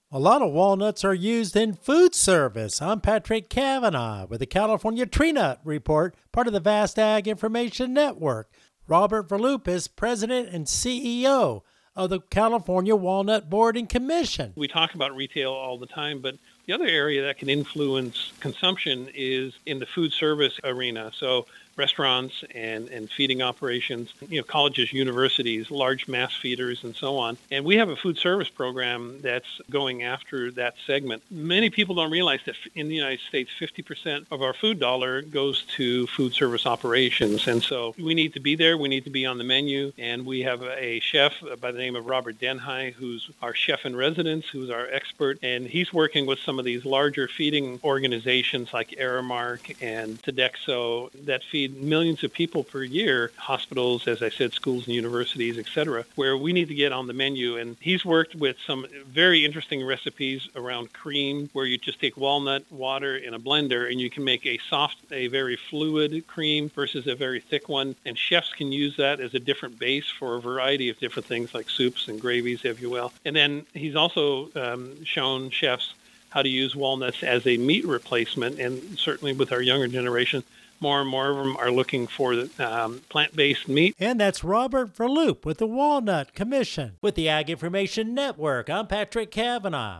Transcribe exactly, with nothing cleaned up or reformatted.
A lot of walnuts are used in food service. I'm Patrick Cavanaugh with the California Tree Nut Report, part of the Vast Ag Information Network. Robert Verloop is president and C E O of the California Walnut Board and Commission. We talk about retail all the time, but the other area that can influence consumption is in the food service arena. So restaurants and, and feeding operations, you know, colleges, universities, large mass feeders, and so on. And we have a food service program that's going after that segment. Many people don't realize that in the United States, fifty percent of our food dollar goes to food service operations. And so we need to be there. We need to be on the menu. And we have a chef by the name of Robert Denhai, who's our chef in residence, who's our expert. And he's working with some of these larger feeding organizations like Aramark and Sodexo that feed millions of people per year, hospitals, as I said, schools and universities, et cetera, where we need to get on the menu. And he's worked with some very interesting recipes around cream, where you just take walnut, water in a blender, and you can make a soft, a very fluid cream versus a very thick one. And chefs can use that as a different base for a variety of different things like soups and gravies, if you will. And then he's also um, shown chefs how to use walnuts as a meat replacement. And certainly with our younger generation, more and more of them are looking for um, plant-based meat. And that's Robert Verloop with the Walnut Commission. With the Ag Information Network, I'm Patrick Cavanaugh.